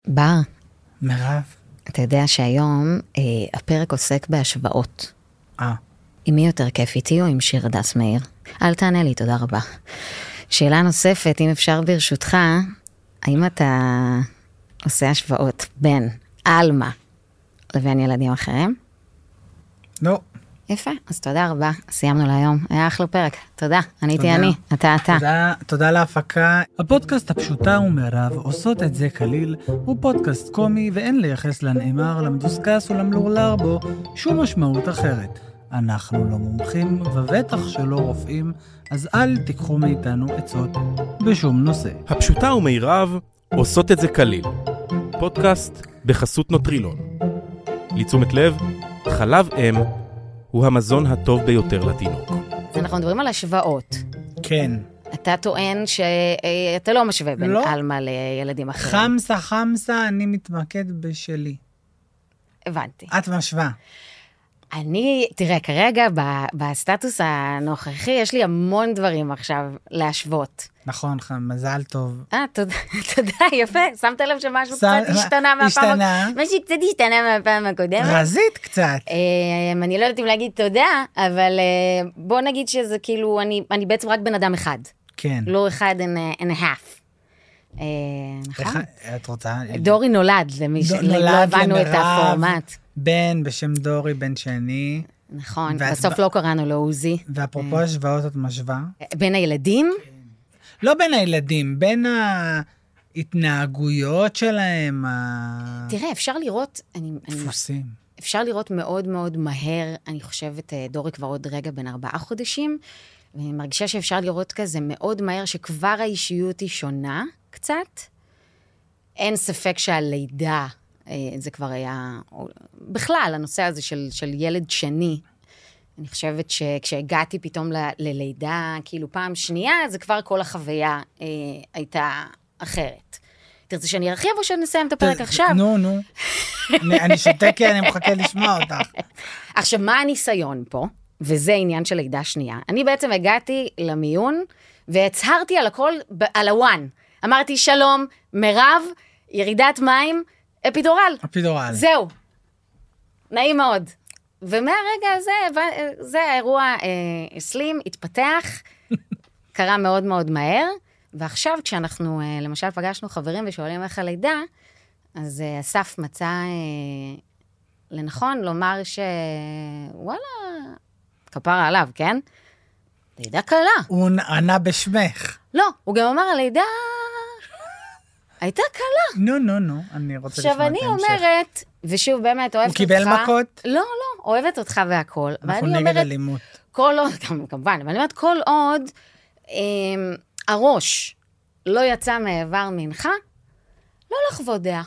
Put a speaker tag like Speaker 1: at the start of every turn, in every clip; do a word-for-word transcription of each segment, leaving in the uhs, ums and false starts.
Speaker 1: בר,
Speaker 2: מירב.
Speaker 1: אתה יודע שהיום אה, הפרק עוסק בהשוואות.
Speaker 2: אה.
Speaker 1: עם מי יותר כיף, איתי או עם שיר הדס מאיר? אל תענה לי, תודה רבה. שאלה נוספת, אם אפשר ברשותך, האם אתה עושה השוואות בין אלמה לבין ילדים אחרים?
Speaker 2: לא.
Speaker 1: יפה, אז תודה רבה, סיימנו להיום, היה אחלה פרק, תודה, אני הייתי אני, אתה אתה.
Speaker 2: תודה, תודה להפקה. הפודקאסט הפשוטה ומירב עושות את זה כליל, הוא פודקאסט קומי ואין לייחס לנאמר, למדוסקס ולמלורלר בו שום משמעות אחרת. אנחנו לא מומחים ובטח שלא רופאים, אז אל תיקחו מאיתנו עצות בשום נושא.
Speaker 3: הפשוטה ומירב עושות את זה כליל, פודקאסט בחסות נוטרילון. לתשומת לב, חלב אם הוא המזון הטוב ביותר לתינוק.
Speaker 1: אנחנו מדברים על השוואות.
Speaker 2: כן.
Speaker 1: אתה טוען שאתה לא משווה בין
Speaker 2: לא.
Speaker 1: אלמה לילדים אחרים.
Speaker 2: חמסה, חמסה, אני מתמקד בשלי.
Speaker 1: הבנתי.
Speaker 2: את משווה.
Speaker 1: אני, תראה, כרגע בסטטוס הנוכחי, יש לי המון דברים עכשיו להשוות.
Speaker 2: נכון, מזל טוב.
Speaker 1: אה, תודה, תודה, יפה. שמת לב שמשהו
Speaker 2: שם-
Speaker 1: קצת השתנה מהפעם...
Speaker 2: השתנה.
Speaker 1: משהו קצת השתנה מהפעם הקודמת.
Speaker 2: רזית קצת.
Speaker 1: אה, אני לא יודעת אם להגיד תודה, אבל אה, בוא נגיד שזה כאילו, אני, אני בעצם רק בן אדם אחד.
Speaker 2: כן.
Speaker 1: לא אחד and a, and a half. אה, נכון?
Speaker 2: איך- את רוצה?
Speaker 1: דורי נולד, למי
Speaker 2: דו-
Speaker 1: שלא
Speaker 2: נולד
Speaker 1: הבנו את
Speaker 2: למירב.
Speaker 1: הפורמט.
Speaker 2: בן בשם דורי, בן שני.
Speaker 1: נכון,
Speaker 2: ואת
Speaker 1: בסוף
Speaker 2: ב-
Speaker 1: לא קראנו לו עוזי.
Speaker 2: ואפרופו השוואות את משווה.
Speaker 1: בין הילדים,
Speaker 2: לא בין הילדים, בין ההתנהגויות שלהם, הדפוסים.
Speaker 1: תראה, אפשר לראות, אני, אני, אפשר לראות מאוד מאוד מהר, אני חושבת, אה, דורי כבר עוד רגע בין ארבעה חודשים, ואני מרגישה שאפשר לראות כזה מאוד מהר, שכבר האישיות היא שונה קצת. אין ספק שהלידה, אה, זה כבר היה, או, בכלל, הנושא הזה של, של ילד שני, אני חושבת שכשהגעתי פתאום ל- ללידה, כאילו פעם שנייה, זה כבר כל החוויה אה, הייתה אחרת. תרצה שאני ארחיב או שנסיים את הפרק עכשיו?
Speaker 2: נו, נו. אני- אני שותק כי אני מחכה לשמוע אותך.
Speaker 1: עכשיו, מה הניסיון פה? וזה עניין של לידה שנייה. אני בעצם הגעתי למיון, והצהרתי על הכל, ב- על הוואן. אמרתי, שלום, מירב, ירידת מים, אפידורל.
Speaker 2: אפידורל.
Speaker 1: זהו. נעים מאוד. ומהרגע הזה, הבנ- זה האירוע אה, הסלים, התפתח, קרה מאוד מאוד מהר, ועכשיו כשאנחנו אה, למשל פגשנו חברים ושואלים איך הלידה, אז אה, אסף מצא אה, לנכון לומר ש... וואלה, כפרה עליו, כן? לידה קלה.
Speaker 2: הוא ענה בשמך.
Speaker 1: לא, הוא גם אמר, הלידה הייתה קלה.
Speaker 2: נו, נו, נו, אני רוצה לשמוע את
Speaker 1: עכשיו,
Speaker 2: ההמשך.
Speaker 1: אני אומרת, ושוב, באמת, אוהבת אותך.
Speaker 2: הוא קיבל מכות?
Speaker 1: לא, לא, אוהבת אותך והכל.
Speaker 2: אנחנו
Speaker 1: ואני
Speaker 2: נגד
Speaker 1: אומרת,
Speaker 2: אלימות.
Speaker 1: כל עוד, כמובן, אבל אני אומרת, כל עוד אה, הראש לא יצא מאיבר מנחה, לא לחוות דעה.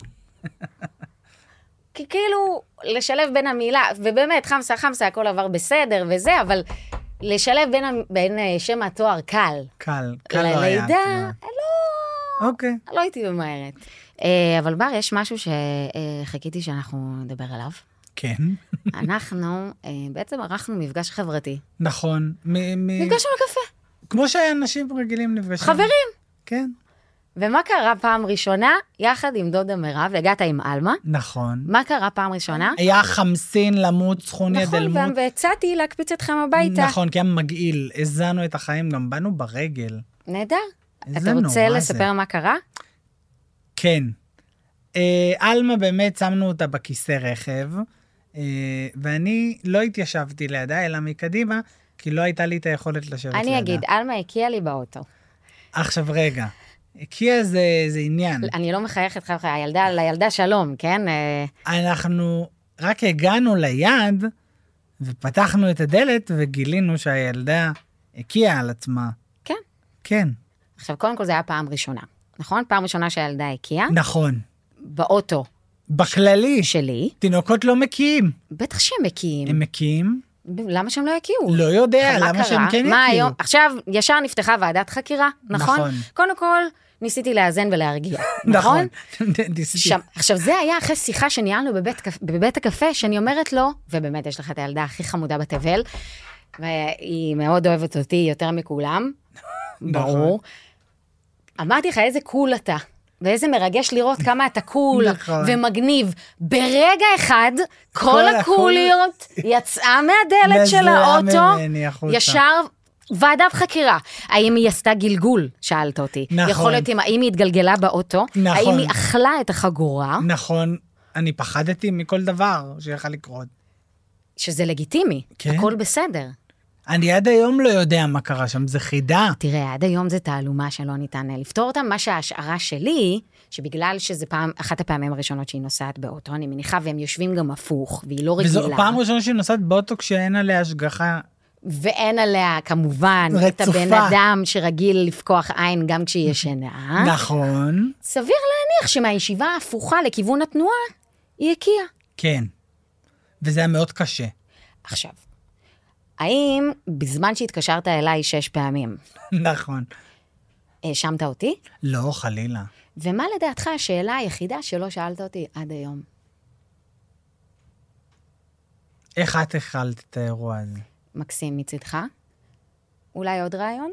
Speaker 1: כי כאילו, לשלב בין המילה, ובאמת, חמסה, חמסה, הכל עבר בסדר וזה, אבל לשלב בין, ה- בין אה, שם התואר קל.
Speaker 2: קל, קל לא היה.
Speaker 1: ללידה,
Speaker 2: כמעט.
Speaker 1: לא,
Speaker 2: אוקיי.
Speaker 1: לא הייתי ממהרת. אה, אבל בר, יש משהו שחיכיתי שאנחנו נדבר עליו.
Speaker 2: כן.
Speaker 1: אנחנו אה, בעצם ערכנו מפגש חברתי.
Speaker 2: נכון. מ- מ-
Speaker 1: נפגשנו לקפה.
Speaker 2: כמו שאנשים רגילים נפגשים.
Speaker 1: חברים.
Speaker 2: כן.
Speaker 1: ומה קרה פעם ראשונה? יחד עם דודה מירב, הגעת עם אלמה.
Speaker 2: נכון.
Speaker 1: מה קרה פעם ראשונה?
Speaker 2: היה חמסין, למות, סכוניה,
Speaker 1: נכון,
Speaker 2: דלמות.
Speaker 1: והצעתי להקפיץ אתכם הביתה.
Speaker 2: נכון, כי היה מגעיל. הזענו את החיים, גם באנו ברגל.
Speaker 1: נהדר.
Speaker 2: איזה
Speaker 1: אתה רוצה
Speaker 2: נורא
Speaker 1: לספר
Speaker 2: זה.
Speaker 1: מה קרה?
Speaker 2: כן. אה, אלמה באמת שמנו אותה בכיסא רכב, אה, ואני לא התיישבתי לידה, אלא מקדימה, כי לא הייתה לי את היכולת לשבת לידה.
Speaker 1: אני אגיד, אלמה הקיאה לי באוטו.
Speaker 2: עכשיו רגע, כי זה, זה עניין.
Speaker 1: אני לא מחייכת לך, הילדה, לילדה שלום, כן? אה,
Speaker 2: אנחנו רק הגענו ליד, ופתחנו את הדלת, וגילינו שהילדה הקיאה על עצמה.
Speaker 1: כן.
Speaker 2: כן,
Speaker 1: עכשיו, קודם כל זה היה פעם ראשונה, נכון? פעם ראשונה שהילדה הקיאה,
Speaker 2: נכון.
Speaker 1: באוטו
Speaker 2: בכללי,
Speaker 1: שלי,
Speaker 2: תינוקות לא מקיאים.
Speaker 1: בטח שהם מקיאים.
Speaker 2: הם מקיאים?
Speaker 1: למה שהם לא יקיאו?
Speaker 2: לא יודע,
Speaker 1: מה
Speaker 2: למה
Speaker 1: קרה?
Speaker 2: שהם כן
Speaker 1: מה
Speaker 2: יקיאו?
Speaker 1: היום? עכשיו, ישר נפתחה ועדת חקירה, נכון?
Speaker 2: נכון.
Speaker 1: קודם כל, ניסיתי לאזן ולהרגיע, נכון?
Speaker 2: ניסיתי.
Speaker 1: שם, עכשיו, זה היה אחרי שיחה שניהלנו בבית, קפ- בבית הקפה, שאני אומרת לו, ובאמת יש לך את הילדה הכי חמודה בתבל, והיא מאוד אוהבת אותי יותר מכולם, ברור. אמרתי לך, איזה קול אתה. ואיזה מרגש לראות כמה אתה קול ומגניב. ברגע אחד, כל הקוליות יצאה מהדלת של האוטו, ישר ועדת חקירה. האם היא עשתה גלגול, שאלת אותי. נכון. יכול להיות האם היא התגלגלה באוטו, נכון. האם היא אכלה את החגורה.
Speaker 2: נכון, אני פחדתי מכל דבר שיכל לקרות.
Speaker 1: שזה לגיטימי, כן? הכל בסדר.
Speaker 2: אני עד היום לא יודע מה קרה שם, זה חידה.
Speaker 1: תראה, עד היום זה תעלומה שלא ניתן לפתור אותה, מה שההשערה שלי, שבגלל שזה פעם, אחת הפעמים הראשונות שהיא נוסעת באוטו, אני מניחה, והם יושבים גם הפוך, והיא לא רגילה. וזו
Speaker 2: פעם ראשונה שהיא נוסעת באוטו כשאין עליה השגחה.
Speaker 1: ואין עליה, כמובן, רצופה. את הבן אדם שרגיל לפקוח עין גם כשהיא ישנה.
Speaker 2: נכון.
Speaker 1: סביר להניח שמהישיבה ההפוכה לכיוון התנועה, היא הקיעה.
Speaker 2: כן. וזה היה מאוד קשה.
Speaker 1: עכשיו, האם בזמן שהתקשרת אליי שש פעמים?
Speaker 2: נכון.
Speaker 1: האשמת אותי?
Speaker 2: לא, חלילה.
Speaker 1: ומה לדעתך השאלה היחידה שלא שאלת אותי עד היום?
Speaker 2: איך את החלת את האירוע הזה?
Speaker 1: מקסים מצדך? אולי עוד רעיון?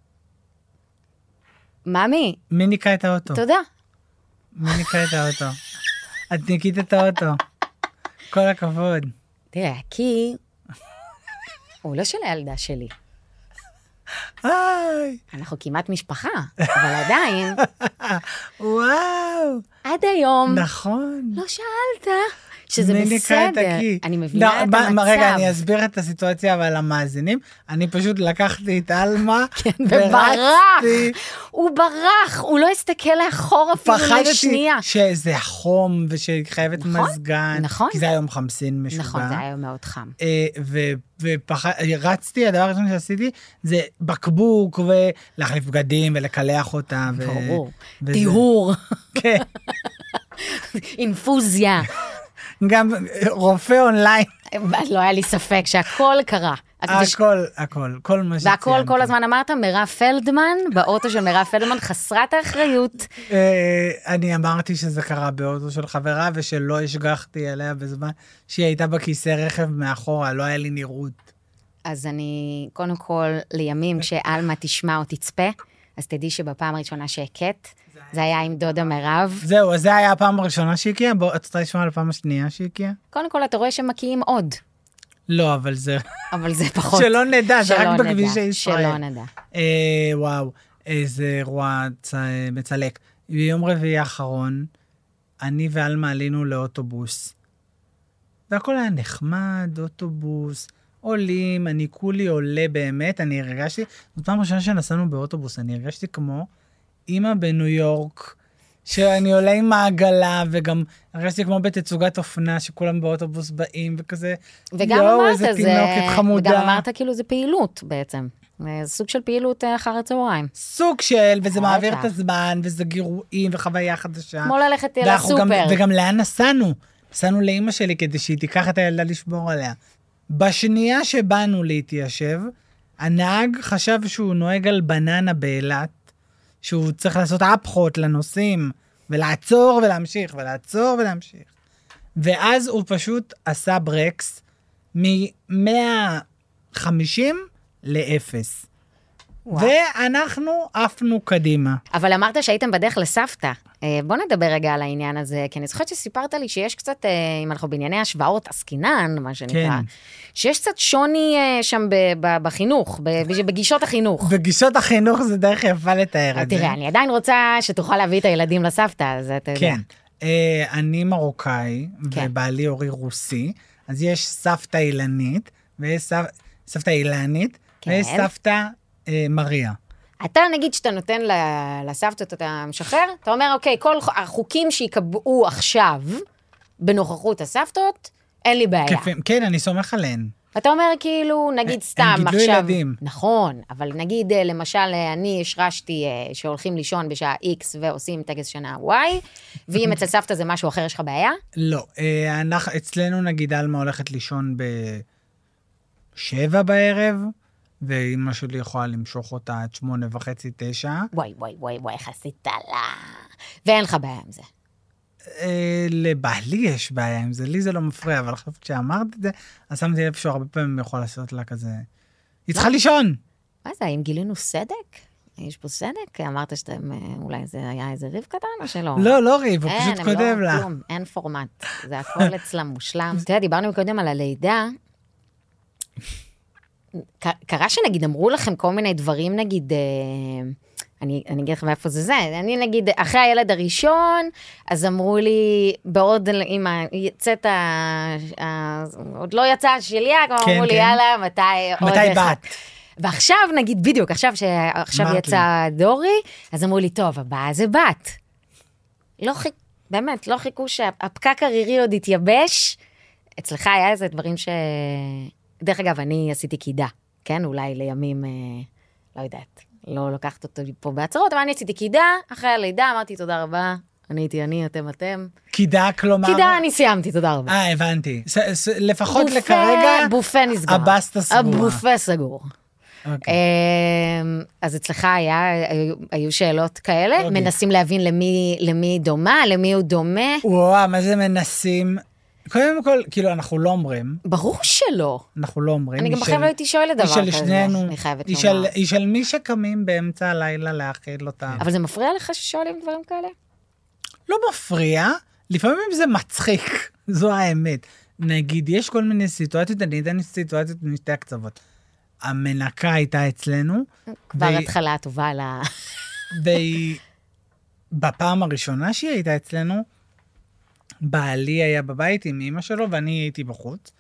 Speaker 1: ממי?
Speaker 2: מי ניקה את האוטו?
Speaker 1: תודה.
Speaker 2: מי ניקה את האוטו? את ניקית את האוטו. כל הכבוד.
Speaker 1: תראה, כי הוא לא של הילדה שלי.
Speaker 2: היי.
Speaker 1: אנחנו כמעט משפחה, אבל עדיין.
Speaker 2: וואו.
Speaker 1: עד היום.
Speaker 2: נכון.
Speaker 1: לא שאלת. שזה בסדר. אני מבינה את המצב.
Speaker 2: רגע, אני אסביר את הסיטואציה, אבל המאזינים, אני פשוט לקחתי את אלמה,
Speaker 1: וברח. הוא ברח, הוא לא הסתכל לאחור אפילו לשנייה.
Speaker 2: פחדתי שזה חום, ושהיא חייבת מזגן.
Speaker 1: נכון.
Speaker 2: כי זה היום חמסין משוגע.
Speaker 1: נכון, זה היום מאוד חם.
Speaker 2: ורצתי, הדבר הראשון שעשיתי, זה בקבוק, ולהחליף בגדים, ולקלח אותה.
Speaker 1: ברור. טיהור.
Speaker 2: כן.
Speaker 1: אינפוזיה.
Speaker 2: גם רופא אונליין.
Speaker 1: לא היה לי ספק שהכל קרה.
Speaker 2: הכל, הכל, כל מה שציינתי.
Speaker 1: והכל, כל הזמן אמרת, מירב פלדמן, באוטו של מירב פלדמן, חסרת האחריות.
Speaker 2: אני אמרתי שזה קרה באוטו של חברה, ושלא השגחתי עליה בזמן שהיא הייתה בכיסא רכב מאחורה, לא היה לי נראות.
Speaker 1: אז אני, קודם כל, לימים, כשאלמה תשמע או תצפה, אז תדעי שבפעם הראשונה שהקט, זה היה עם דודה מירב.
Speaker 2: זהו, אז זה היה הפעם הראשונה שהקיעה? בוא, את רוצה לשמוע על הפעם השנייה שהקיעה?
Speaker 1: קוני כל, אתה רואה שמקיעים עוד.
Speaker 2: לא, אבל זה...
Speaker 1: אבל זה פחות.
Speaker 2: שלא נדע, זה רק בכביש הישראל.
Speaker 1: שלא נדע.
Speaker 2: אה, וואו, איזה אירוע מצלק. ביום רביעי האחרון, אני ואלמה עלינו לאוטובוס. והכל היה נחמד, אוטובוס, עולים, אני כולי עולה באמת, אני הרגשתי, זאת פעם ראשונה שנסענו באוטובוס, אני הרגשתי כמו אמא בניו יורק, שאני עולה עם העגלה, וגם הרגשתי כמו בתצוגת אופנה, שכולם באוטובוס באים, וכזה,
Speaker 1: וגם
Speaker 2: יואו,
Speaker 1: אמרת,
Speaker 2: איזה
Speaker 1: זה...
Speaker 2: תינוקת חמודה.
Speaker 1: וגם אמרת כאילו זה פעילות בעצם. זה סוג של פעילות אחר הצהריים.
Speaker 2: סוג של, וזה מעביר את הזמן, וזה גירויים, וחוויה חדשה.
Speaker 1: כמו ללכת לסופר.
Speaker 2: גם, וגם לאן נסענו? נסענו לאמא שלי, כדי שהיא תיקח את הילדה לשמור עליה. בשנייה שבאנו להתיישב, הנהג חשב שהוא נוהג על בננה באילת, שהוא צריך לעשות אפחות לנוסעים, ולעצור ולהמשיך, ולעצור ולהמשיך. ואז הוא פשוט עשה ברקס מ-מאה וחמישים לאפס. ואנחנו עפנו קדימה.
Speaker 1: אבל אמרת שהייתם בדרך לסבתא. בוא נדבר רגע על העניין הזה, כי אני זוכרת שסיפרת לי שיש קצת, אם אנחנו בענייני השוואות עסקינן, מה שנקרא, שיש קצת שוני שם בחינוך, בגישות החינוך.
Speaker 2: בגישות החינוך זה דרך יפה לתאר את זה.
Speaker 1: תראה, אני עדיין רוצה שתוכל להביא את הילדים לסבתא, אז אתה יודע.
Speaker 2: כן. אני מרוקאי, ובעלי הורי רוסי, אז יש סבתא אילנית, ויש סבתא אילנית, ויש סבתא מריה.
Speaker 1: אתה נגיד שאתה נותן לסבתות, אתה משחרר, אתה אומר, אוקיי, כל החוקים שיקבעו עכשיו, בנוכחות הסבתות, אין לי בעיה.
Speaker 2: כן, אני סומך עליהן.
Speaker 1: אתה אומר כאילו, נגיד סתם עכשיו...
Speaker 2: הם גידלו ילדים.
Speaker 1: נכון, אבל נגיד למשל, אני השרשתי שהולכים לישון בשעה X ועושים טקס שנה Y, ואם אצל סבתא זה משהו אחר, יש לך בעיה?
Speaker 2: לא, אצלנו נגיד אלמה הולכת לישון בשבע בערב, ואמא שלי יכולה למשוך אותה עד שמונה וחצי, תשע.
Speaker 1: וואי, וואי, וואי, וואי, חסית לה. ואין לך בעיה עם זה.
Speaker 2: לבעלי יש בעיה עם זה, לי זה לא מפריע, אבל עכשיו כשאמרת את זה, אז שמתי לב שהוא הרבה פעמים יכול לעשות לה כזה, היא צריכה לישון.
Speaker 1: מה זה, האם גילינו סדק? יש פה סדק? אמרת שאתם, אולי זה היה איזה ריב קטן או שלא?
Speaker 2: לא, לא ריב, הוא פשוט כותב לה.
Speaker 1: אין, כלום, אין פורמט. זה הכל אצלם מושלם. אתה יודע, דיברנו קודם על הלידה. קרה שנגיד, אמרו לכם כל מיני דברים, נגיד, אני, אני אגיד לכם איפה זה זה, אני נגיד, אחרי הילד הראשון, אז אמרו לי, בעוד אמא, יצאת, עוד לא יצא השליה, כבר אמרו לי, יאללה, מתי עוד אחד. מתי בת? ועכשיו, נגיד, בדיוק, עכשיו שעכשיו יצא דורי, אז אמרו לי, טוב, הבאה זה בת. לא חיכו, באמת, לא חיכו שהפקק הרירי עוד התייבש. אצלך היה איזה דברים ש... דרך אגב, אני עשיתי קידה, כן? אולי לימים, לא יודעת, לא לוקחת אותו פה בעצרות, אבל אני עשיתי קידה, אחרי הלידה, אמרתי תודה רבה, אני הייתי אני, אתם אתם.
Speaker 2: קידה, כלומר...
Speaker 1: קידה, אני סיימתי, תודה רבה.
Speaker 2: אה, הבנתי. לפחות לכרגע...
Speaker 1: בופה נסגר.
Speaker 2: הבסטה סגורה.
Speaker 1: הבופה סגור. אז אצלך היו שאלות כאלה? מנסים להבין למי דומה, למי הוא דומה?
Speaker 2: וואו, מה זה מנסים? קודם כל, כאילו, אנחנו לא אומרים.
Speaker 1: ברור שלא.
Speaker 2: אנחנו לא אומרים.
Speaker 1: אני גם בכלל לא הייתי שואלת דבר כזה.
Speaker 2: היא של שנינו. היא של מי שקמים באמצע הלילה להאכיל אותם.
Speaker 1: אבל זה מפריע לך ששואלים דברים כאלה?
Speaker 2: לא מפריע. לפעמים זה מצחיק. זו האמת. נגיד, יש כל מיני סיטואציות, אני אתן סיטואציות משתי הקצוות. המנקה הייתה אצלנו.
Speaker 1: כבר התחלה טובה על ה...
Speaker 2: והיא, בפעם הראשונה שהיא הייתה אצלנו, בעלי היה בבית עם אמא שלו, ואני הייתי בחוץ.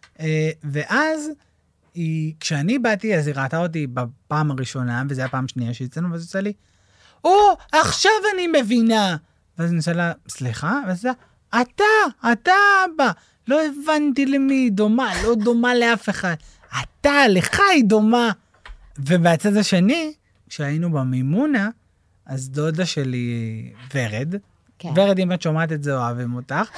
Speaker 2: ואז, היא, כשאני באתי, אז היא ראתה אותי בפעם הראשונה, וזו היה פעם שנייה שאצלנו, ואז היא עושה לי, או, עכשיו אני מבינה. ואז אני עושה לה, סליחה? ואז היא עושה, אתה, אתה אבא. לא הבנתי למי היא דומה, לא דומה לאף אחד. אתה, לך היא דומה. ובצד השני, כשהיינו במימונה, אז דודה שלי ורד, כן. ורד, אם את שומעת את זה, אוהבים אותך,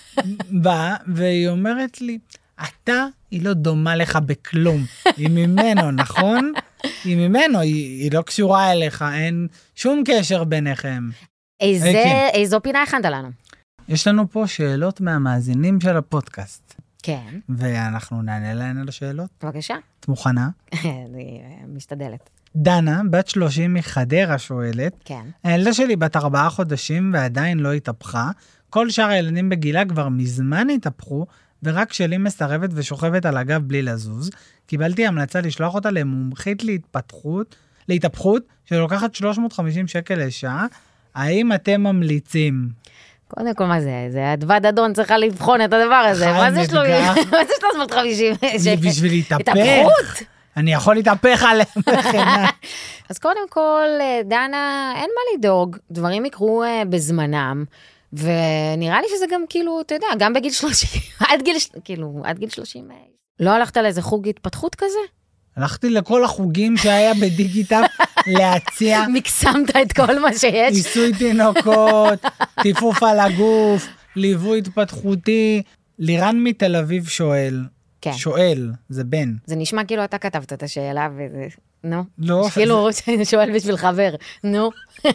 Speaker 2: באה, והיא אומרת לי, אתה, היא לא דומה לך בכלום. היא ממנו, נכון? היא ממנו, היא, היא לא קשורה אליך, אין שום קשר ביניכם.
Speaker 1: איזה, כן. איזו פינה הכנת לנו?
Speaker 2: יש לנו פה שאלות מהמאזינים של הפודקאסט.
Speaker 1: כן.
Speaker 2: ואנחנו נענה להן על השאלות.
Speaker 1: בבקשה.
Speaker 2: את מוכנה?
Speaker 1: אני משתדלת.
Speaker 2: דנה, בת שלושים מחדרה שואלת.
Speaker 1: כן.
Speaker 2: הילדה שלי בת ארבעה חודשים ועדיין לא התהפכה. כל שאר הילדים בגילה כבר מזמן התהפכו, ורק שלי מסרבת ושוכבת על הגב בלי לזוז. קיבלתי המלצה לשלוח אותה למומחית להתפתחות, להתהפכות, שלוקחת שלוש מאות וחמישים שקל לשעה. האם אתם ממליצים?
Speaker 1: קודם כל, מה זה? זה אדוות אדון צריכה לבחון את הדבר הזה. מה זה שלוש מאות וחמישים?
Speaker 2: זה בשביל להתהפך. התהפכות? אני יכול להתהפך עליהם.
Speaker 1: אז קודם כל, דנה, אין מה לדאוג, דברים יקרו בזמנם, ונראה לי שזה גם כאילו, אתה יודע, גם בגיל שלושים, עד גיל, כאילו, עד גיל שלושים. לא הלכת לאיזה חוג התפתחות כזה?
Speaker 2: הלכתי לכל החוגים שהיה בדיגיטל להציע.
Speaker 1: מקסמת את כל מה שיש.
Speaker 2: ניסוי תינוקות, טיפוף על הגוף, ליווי התפתחותי. לירן מתל אביב שואל.
Speaker 1: כן.
Speaker 2: שואל, זה בן.
Speaker 1: זה נשמע כאילו אתה כתבת את השאלה וזה, נו.
Speaker 2: לא.
Speaker 1: כאילו שואל בשביל חבר, נו.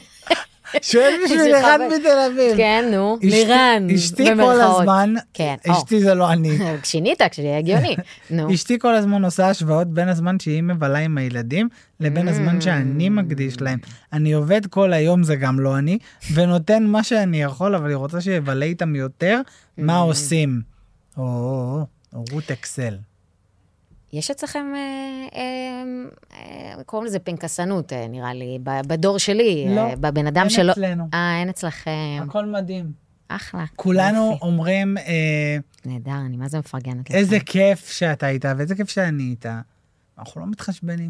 Speaker 2: שואל בשביל לירן מתל אביב.
Speaker 1: כן, נו. לירן,
Speaker 2: אשתי כל הזמן, אשתי זה לא אני.
Speaker 1: כשינית, כשיהיה הגיוני.
Speaker 2: אשתי כל הזמן עושה השוואות בין הזמן שהיא מבלה עם הילדים, לבין הזמן שאני מקדיש להם. אני עובד כל היום, זה גם לא אני, ונותן מה שאני יכול, אבל היא רוצה שיבלה איתם יותר, מה עושים? או, רות אקסל.
Speaker 1: יש אצלכם, קוראים לזה פנקסנות, נראה לי, בדור שלי, בבן אדם שלו.
Speaker 2: אין אצלנו.
Speaker 1: אה, אין אצלכם.
Speaker 2: הכל מדהים.
Speaker 1: אחלה.
Speaker 2: כולנו אומרים...
Speaker 1: נהדר, אני מה זה מפרגנת לך.
Speaker 2: איזה כיף שאתה איתה, ואיזה כיף שאני איתה. אנחנו לא מתחשבנים.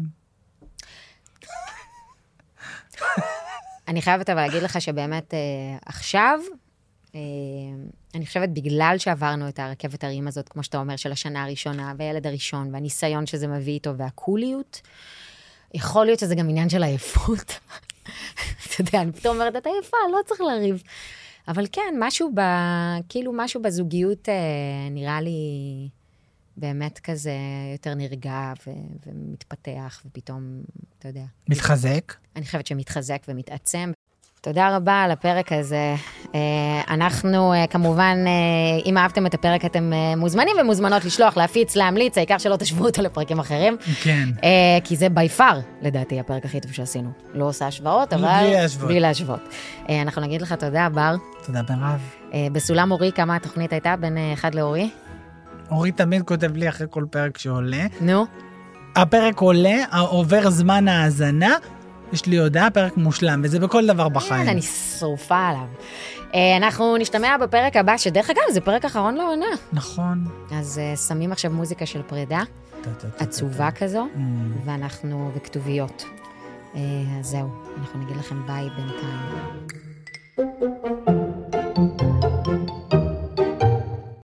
Speaker 1: אני חייבת אבל להגיד לך שבאמת עכשיו, אני חושבת בגלל שעברנו את הרכבת הרים הזאת, כמו שאתה אומר, של השנה הראשונה, והילד הראשון, והניסיון שזה מביא איתו, והקוליות, יכול להיות שזה גם עניין של העייפות. אתה יודע, אני פתאום אומרת, אתה עייפה, לא צריך לריב. אבל כן, משהו ב... כאילו משהו בזוגיות נראה לי באמת כזה יותר נרגע ו... ומתפתח, ופתאום, אתה יודע.
Speaker 2: מתחזק?
Speaker 1: אני חושבת שמתחזק ומתעצם. תודה רבה על הפרק הזה. אנחנו כמובן, אם אהבתם את הפרק, אתם מוזמנים ומוזמנות לשלוח, להפיץ, להמליץ, העיקר שלא תשוו אותו לפרקים אחרים.
Speaker 2: כן.
Speaker 1: כי זה בי פאר, לדעתי, הפרק הכי טוב שעשינו. לא עושה השוואות, אבל בלי להשוות. אנחנו נגיד לך תודה, בר.
Speaker 2: תודה, מירב.
Speaker 1: בסולם אורי, כמה התוכנית הייתה בין אחד לאורי?
Speaker 2: אורי תמיד כותב לי אחרי כל פרק שעולה.
Speaker 1: נו.
Speaker 2: הפרק עולה, עובר זמן ההאזנה, יש לי הודעה, פרק מושלם, וזה בכל דבר בחיים.
Speaker 1: אני שרופה עליו. אנחנו נשתמע בפרק הבא, שדרך אגב, זה פרק אחרון לעונה.
Speaker 2: נכון.
Speaker 1: אז שמים עכשיו מוזיקה של פרידה, עצובה כזו, ואנחנו בכתוביות. אז זהו, אנחנו נגיד לכם ביי בינתיים.